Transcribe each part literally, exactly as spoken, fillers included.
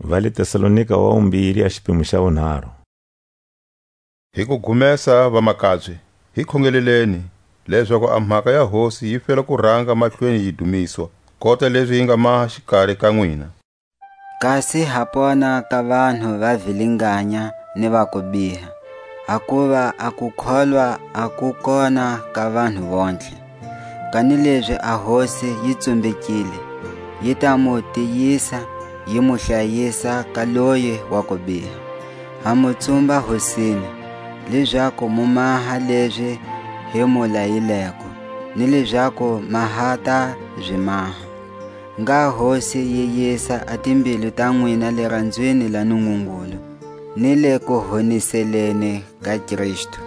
Va le Tesalonika wa vumbirhi a xiphemu xa vunharhu. Hi ku gumesa vamakabye, hi khongeleleni leswaku a mhaka ya hosi yi fela ku rhanga mahlweni yi dumiswa, kota leswi yi nga maha xikarhi ka n'wina. Kasi hapona ka vanhu va vilinganya ni va ku biha, hakuva a ku kholwa a ku kona ka vanhu vontlhe. Kanileswi a hosi yi tsumbekile, yi ta mu tiyisa yi mu hlayisa ka loyi wa ku biha. Ha mu tsumba hosini, leswaku mu maha leswi hi mu layileko, ni leswaku mahata byi maha. Nga hosi yi yisa a timbilu ta n'wina le randzweni la Nungungulu, ni le ku honiseleni ka Kristu.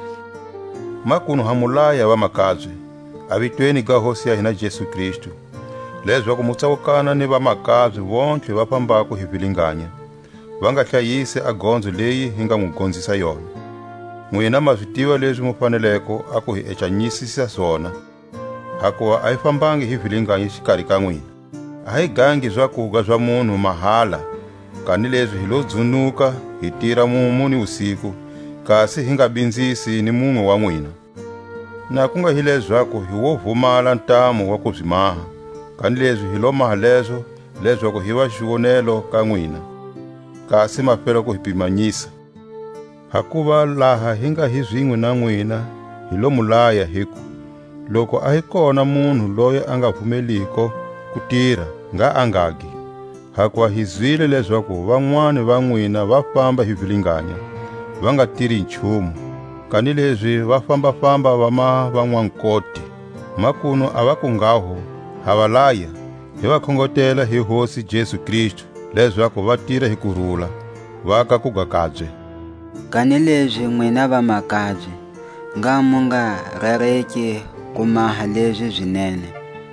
Makunu hamulaya vamakabye, avitweni ka hosi ya hina Jesu Kristu, leswaku mutsakukana ni vamakabye vontlhe va fambaka hi vilinganya, va nga hlayisi a gondzo leyi hi nga n'wi gondzisa yona. N'wina ma swi tiva leswi mu faneleko a ku hi ecanyisisa swona, hakuva a hi fambangi hi vilinganya xikarhi ka n'wina. A hi gangi swakuga swa munhu mahala, kanileswi hi lo dzunuka hi tira mumu ni usiku, kasi hi nga bindzisi ni mun'we wa n'wina. Na ku nga hi leswaku hi wo vhumala ntamu wa ku byi maha, kanileswi hi lo maha leswo leswaku hi va xiwonelo ka n'wina, kasi mafelo ku hi pimanyisa. Hakuva laha hi nga hi zwin'we na n'wina hi lo mulaya hiku, loko a hi kona munhu loyi a nga pfumeliko ku tirha nga angagi. Hakuva hi zwile leswaku van'wani va n'wina va famba hi vilinganya, va nga tiri nchumu, kanileswi va famba-famba va ma van'wankoti. Makunu a va ku ngaho ha va laya, hi va khongotela hi hosi Jesu Kristu leswaku va tira hi kurhula, va ka ku gakabye. Kanileswi n'wina vamakabye, nga mu nga rereki ku maha leswi swinene.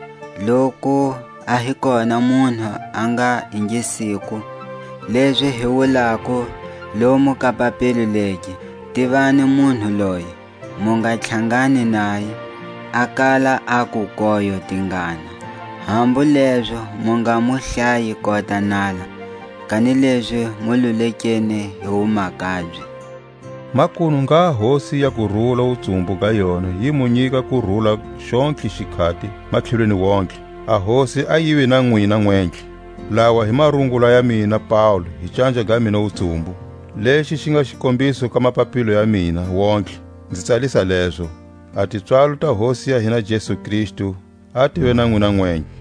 Loko a hi kona munhu a nga ingisiku leswi hi wulaku lomu ka papilo legi, tivani munhu loyi mu nga tlhangani naye a kala a ku koyo tingana. Hambu leswo mu nga mu hlayi kota nala, kanileswi mu lulekeni hi vumakabye. Makunu nga hosi ya kurhula utsumbu ka yona yi mu nyika kurhula xontlhe xikhati matlhelweni wontlhe. A hosi a yivi na n'wina n'wentlhe. Lawa hi marungula ya mina Paulo hi canja ga mina utsumbu, lexi xi nga xikombiso ka mapapilo ya mina wontlhe. Ndzi tsalisa leswo, a tintswalo ta hosi ya hina Jesu Kristu a tive na n'wina n'wentlhe.